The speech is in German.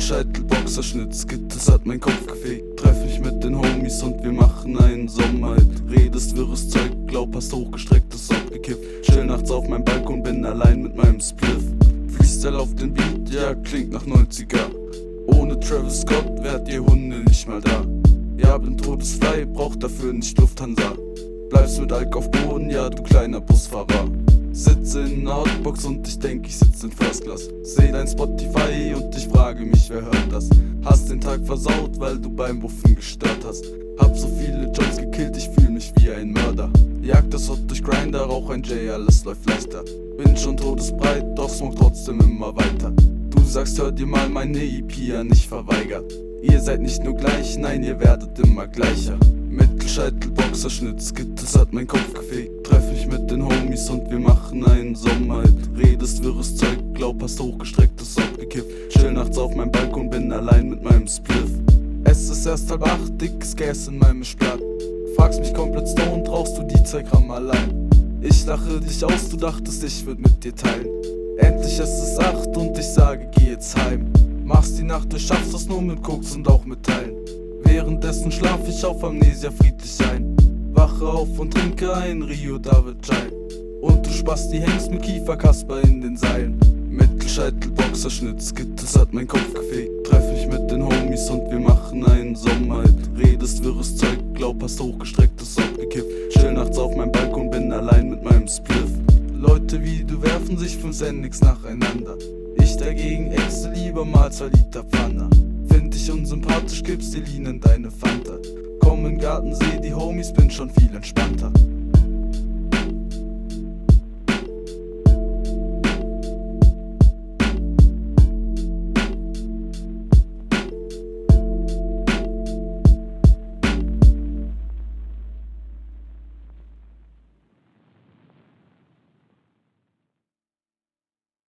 Mittelscheitel, Boxerschnitt, Skittles hat mein Kopf gefegt. Treff mich mit den Homies und wir machen einen Sommerhit. Redest wirres Zeug, glaub hast hochgestrecktes abgekippt. Chill nachts auf meinem Balkon, bin allein mit meinem Spliff. Freestyle auf den Beat, ja klingt nach 90er. Ohne Travis Scott wärt ihr Hunde nicht mal da. Ja, bin todesfrei, brauch dafür nicht Lufthansa. Bleibst mit Alk auf Boden, ja du kleiner Busfahrer. Sitze in einer Hotbox und ich denk, ich sitze in First Class. Seh dein Spotify und ich frage mich, wer hört das? Hast den Tag versaut, weil du beim Wuffen gestört hast. Hab so viele Joints gekillt, ich fühl mich wie ein Mörder. Jag das Hot durch Grinder, rauch ein J, alles läuft leichter. Bin schon todesbreit, doch smoke trotzdem immer weiter. Du sagst, hör dir mal meine EP an, ich verweigert. Ihr seid nicht nur gleich, nein, ihr werdet immer gleicher. Mittelscheitel, Boxerschnitt, Skittles hat mein Kopf gefegt. Treff mich mit den Homies und wir machen einen Sommerhit. Redest wirres Zeug, glaub hast hochgestrecktes abgekippt. Chill nachts auf meinem Balkon, bin allein mit meinem Spliff. Es ist erst 7:30, dickes Gas in meinem Blatt. Fragst mich komplett stoned, rauchst du die 2 Gramm allein. Ich lache dich aus, du dachtest, ich würd mit dir teilen. Endlich es ist 8 und ich sage, geh jetzt heim. Machst die Nacht, du schaffst das nur mit Koks und auch mit Teilen. Währenddessen schlaf ich auf Amnesia friedlich ein. Wache auf und trinke ein Rio David Chai. Und du Spasti hängst mit Kieferkasper in den Seilen. Mittelscheitel, Boxerschnitt, Skittles hat mein Kopf gefegt. Treff mich mit den Homies und wir machen einen Sommerhit. Redest wirres Zeug, glaub hast hochgestrecktes abgekippt. Chill nachts auf meinem Balkon, bin allein mit meinem Spliff. Leute wie du werfen sich 5 Sendix nacheinander. Ich dagegen ächze lieber mal 2 Liter Pfanne. Find dich unsympathisch, gibst dir Lean in deine Fanta. Komm in den Garten, seh die Homies, bin schon viel entspannter.